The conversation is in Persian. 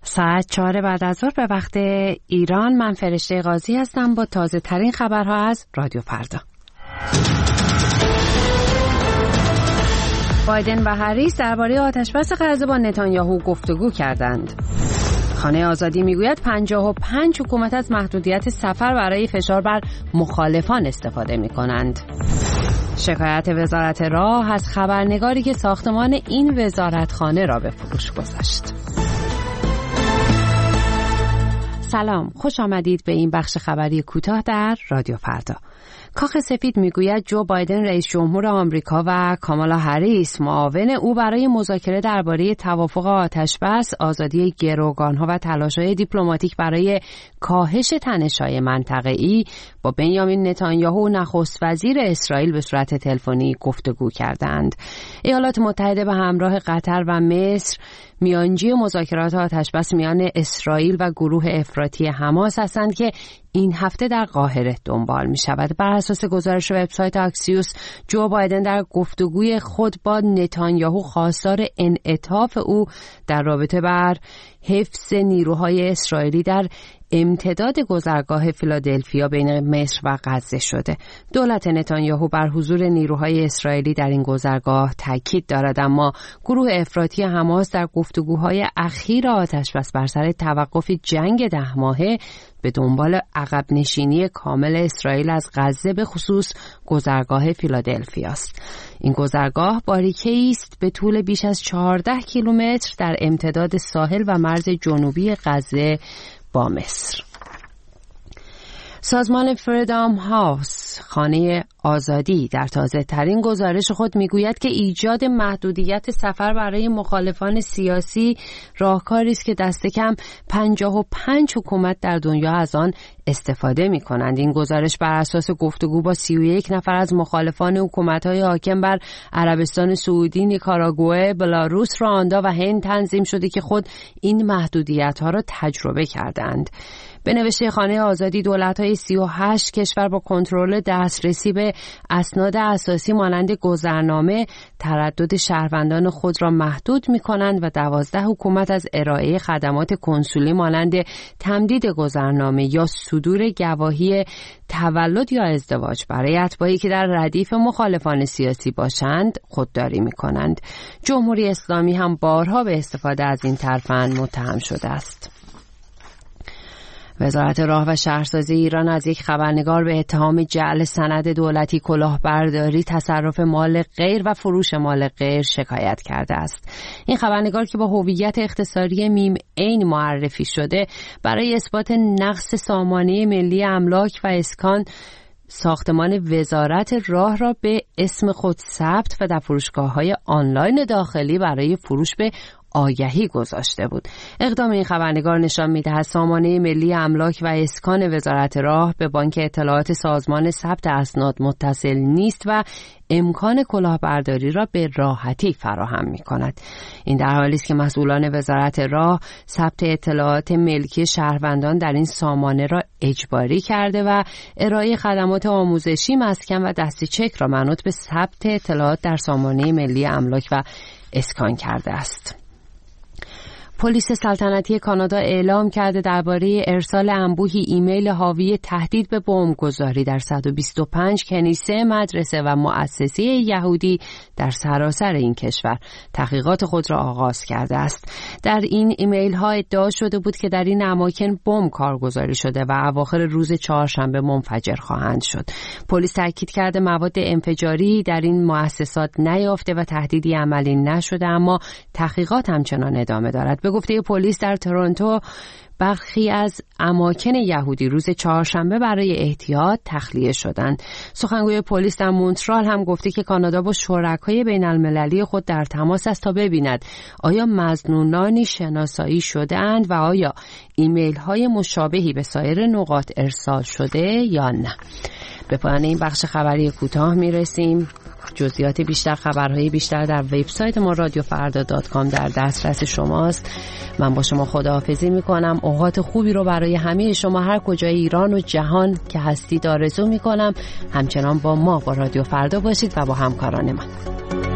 ساعت 4 بعد از ظهر به وقت ایران. من فرشته قاضی هستم با تازه ترین خبرها از رادیو فردا. بایدن و هریس درباره آتشبس غزه با نتانیاهو گفتگو کردند. خانه آزادی میگوید 55 حکومت از محدودیت سفر برای فشار بر مخالفان استفاده می‌کنند. شکایت وزارت راه از خبرنگاری که ساختمان این وزارتخانه را به فروش گذاشت. سلام، خوش آمدید به این بخش خبری کوتاه در رادیو فردا. کاخ سفید میگوید جو بایدن رئیس جمهور آمریکا و کامالا هریس معاون او برای مذاکره درباره توافق آتشبس، آزادی گروگانها و تلاش‌های دیپلماتیک برای کاهش تنش‌های منطقه‌ای با بنیامین نتانیاهو نخست وزیر اسرائیل به صورت تلفنی گفتگو کردند. ایالات متحده به همراه قطر و مصر میانجی مذاکرات آتشبس میان اسرائیل و گروه افراطی حماس هستند که این هفته در قاهره دنبال می شود. بر اساس گزارش وبسایت اکسیوس، جو بایدن در گفتگوی خود با نتانیاهو خواستار انعطاف او در رابطه بر حفظ نیروهای اسرائیلی در امتداد گذرگاه فیلادلفیا بین مصر و غزه شده. دولت نتانیاهو بر حضور نیروهای اسرائیلی در این گذرگاه تاکید دارد، اما گروه افراطی حماس در گفتگوهای اخیر آتشبس بر سر توقف جنگ 10 ماهه به دنبال عقب نشینی کامل اسرائیل از غزه به خصوص گذرگاه فیلادلفیا است. این گذرگاه باریکه‌ای است به طول بیش از 14 کیلومتر در امتداد ساحل و مرز جنوبی غزه با مصر. سازمان فریدام هاوس، خانه آزادی، در تازه ترین گزارش خود میگوید که ایجاد محدودیت سفر برای مخالفان سیاسی راهکاری است که دست کم 55 حکومت در دنیا از آن استفاده می کنند. این گزارش بر اساس گفتگو با 31 نفر از مخالفان حکومت‌های حاکم بر عربستان سعودی، نیکاراگوئه، بلاروس، رواندا و هند تنظیم شده که خود این محدودیت‌ها را تجربه کردند. به نوشته خانه آزادی، دولت‌های 38 کشور با کنترل دسترسی به اسناد اساسی مانند گذرنامه تردد شهروندان خود را محدود می‌کنند و 12 حکومت از ارائه خدمات کنسولی مانند تمدید گذرنامه یا صدور گواهی تولد یا ازدواج برای اتباعی که در ردیف مخالفان سیاسی باشند خودداری می‌کنند. جمهوری اسلامی هم بارها به استفاده از این ترفند متهم شده است. وزارت راه و شهرسازی ایران از یک خبرنگار به اتهام جعل سند دولتی، کلاهبرداری، تصرف مال غیر و فروش مال غیر شکایت کرده است. این خبرنگار که با هویت اختصاری میم عین معرفی شده، برای اثبات نقص سامانه ملی املاک و اسکان ساختمان وزارت راه را به اسم خود ثبت و در فروشگاه‌های آنلاین داخلی برای فروش به آگهی گذاشته بود. اقدام این خبرنگار نشان می‌دهد سامانه ملی املاک و اسکان وزارت راه به بانک اطلاعات سازمان ثبت اسناد متصل نیست و امکان کلاهبرداری را به راحتی فراهم می‌کند. این در حالی است که مسئولان وزارت راه ثبت اطلاعات ملکی شهروندان در این سامانه را اجباری کرده و ارائه خدمات آموزشی، مسکن و دستی چک را منوط به ثبت اطلاعات در سامانه ملی املاک و اسکان کرده است. پلیس سلطنتی کانادا اعلام کرده درباره ارسال انبوهی ایمیل حاوی تهدید به بمبگذاری در 125 کنیسه، مدرسه و مؤسسه یهودی در سراسر این کشور تحقیقات خود را آغاز کرده است. در این ایمیل ها ادعا شده بود که در این اماکن بمب کارگزاری شده و اواخر روز چهارشنبه منفجر خواهند شد. پلیس تاکید کرده مواد انفجاری در این مؤسسات نیافته و تهدیدی عملی نشده، اما تحقیقات همچنان ادامه دارد. به گفته پلیس در تورنتو برخی از اماکن یهودی روز چهارشنبه برای احتیاط تخلیه شدند. سخنگوی پلیس در مونترال هم گفته که کانادا با شرکای بین المللی خود در تماس است تا ببیند آیا مظنونانی شناسایی شده‌اند و آیا ایمیل های مشابهی به سایر نقاط ارسال شده یا نه. به پایان این بخش خبری کوتاه میرسیم. جزئیات بیشتر، خبرهای بیشتر در وبسایت ما radiofarda.com در دسترس شماست. من با شما خداحافظی میکنم. اوقات خوبی رو برای همه شما هر کجای ایران و جهان که هستید آرزو میکنم. همچنان با ما با رادیو فردا باشید و با همکاران من.